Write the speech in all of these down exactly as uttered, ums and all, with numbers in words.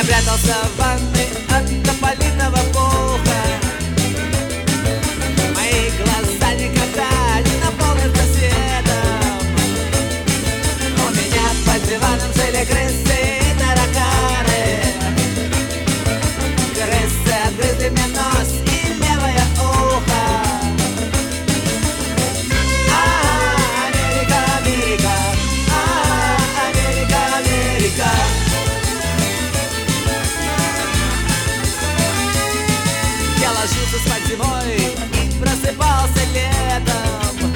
Я прятался в ванной от тополиного пуха. Мои глаза никогда не наполнятся светом. У меня под диваном жили крысы и тараканы. Крысы обгрызли мне нос и левое ухо. А, Америка, Америка, а, Америка, Америка. Я ложился спать зимой и просыпался летом.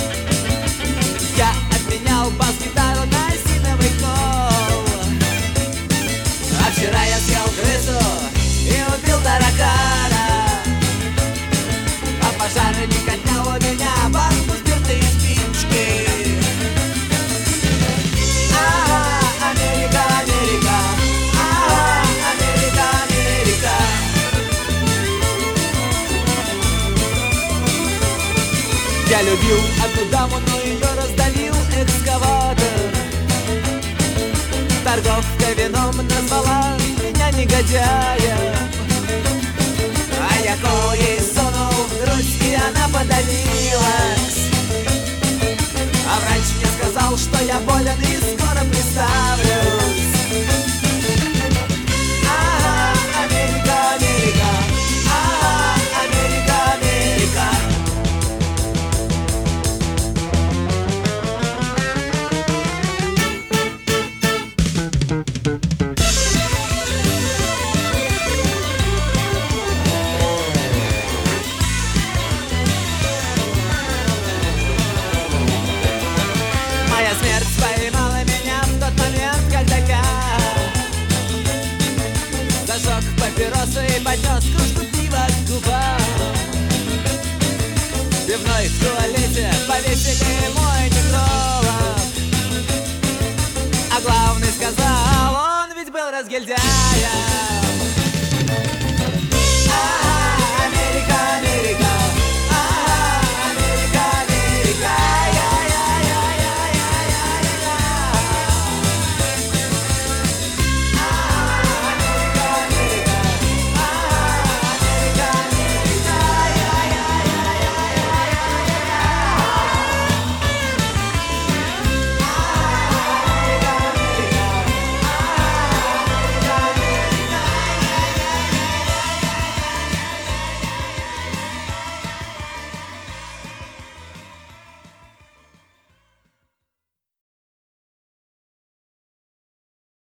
Я обменял бас-гитару на осиновый кол. А вчера я съел крысу и убил таракана. А пожарник отнял у меня банку спирта и спички. А, Америка, Америка, а, Америка, Америка. Я любил одну даму, но ее раздавил экскаватор. Торговка вином назвала меня негодяем. А я кол ей сунул в грудь, и она подавилась. А врач мне сказал, что я болен и скоро приставлюсь. А, Америка, Америка, а, Америка, Америка. Моя смерть поймала меня в тот момент, когда я зажег папиросу и поднес кружку пива к губам. В пивной в туалете повесили мой некролог. А главный сказал, он ведь был разгильдяем.